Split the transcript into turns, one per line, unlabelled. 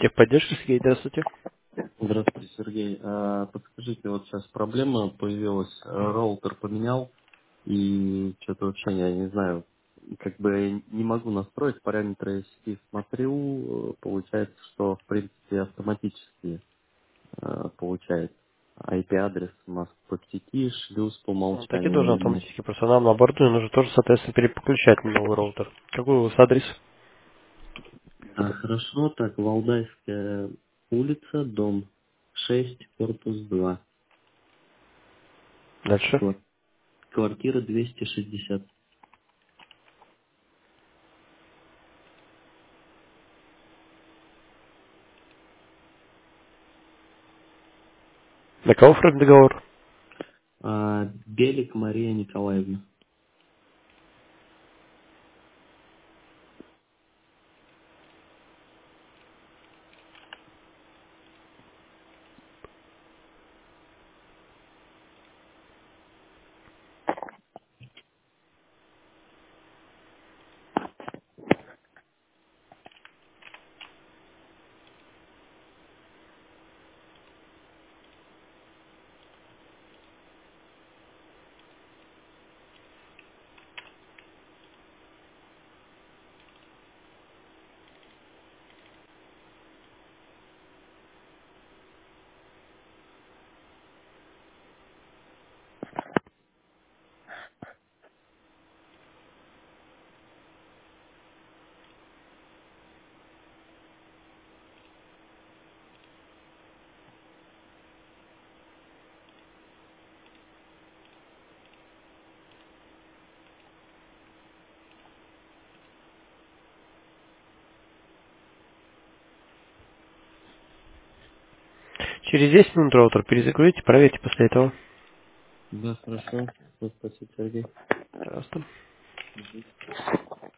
Техподдержка, Сергей, здравствуйте.
Здравствуйте, Сергей. Подскажите, вот сейчас проблема появилась. Роутер поменял, и что-то вообще я не знаю, как бы не могу настроить параметры сети. Смотрю, получается, что в принципе автоматически получает IP-адрес у нас по сети, шлюз по
Ну, так и должен
умолчанию нет.
автоматически. Просто нам наоборот нужно тоже, соответственно, переподключать на новый роутер. Какой у вас адрес?
Хорошо, так, Валдайская улица, дом 6, корпус 2,
Дальше.
квартира 260.
На кого фраг договор?
Белик Мария Николаевна.
Через 10 минут роутер перезагрузите, проверьте после этого.
Да, хорошо. Спасибо, Сергей.
Пожалуйста.